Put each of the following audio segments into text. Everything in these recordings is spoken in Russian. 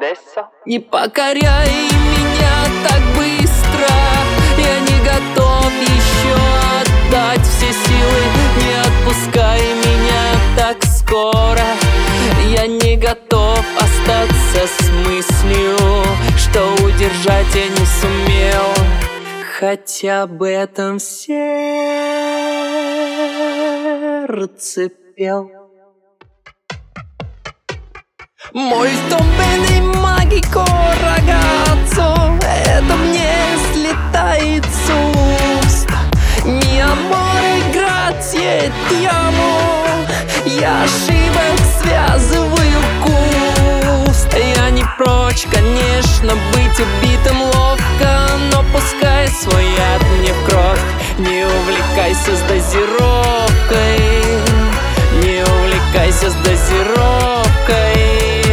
Не покоряй меня так быстро, я не готов еще отдать все силы. Не отпускай меня так скоро, я не готов остаться с мыслью, что удержать я не сумел. Хотя об этом сердце пел. Molto bene magico ragazzo, это мне слетает с уст. Mi amore, grazie, ti amo. Я ошибок связываю куст. Я не прочь, конечно, быть убитым ловко, но пускай свой яд мне в кровь. Не увлекайся с дозировкой, не увлекайся с дозировкой.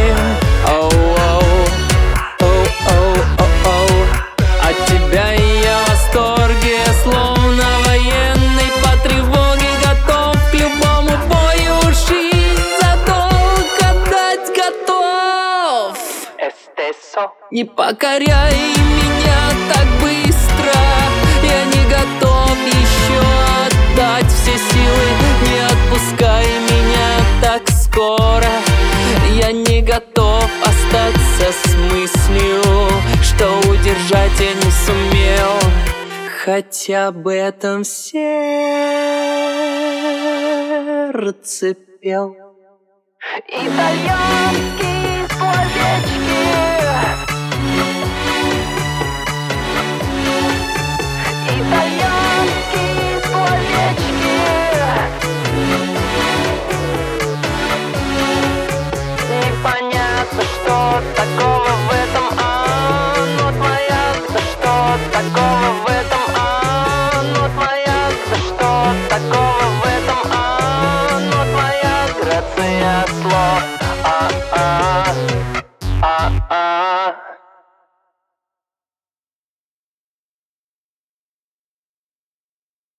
От тебя я в восторге, словно военный по тревоге, готов к любому бою, жизнь за долг отдать готов. Не покоряй меня так быстро, я не готов еще отдать все силы. Не отпускай меня так скоро, я не готов остаться с мыслью, что удержать я не сумел. Хотя об этом сердце пел. Итальянские словечки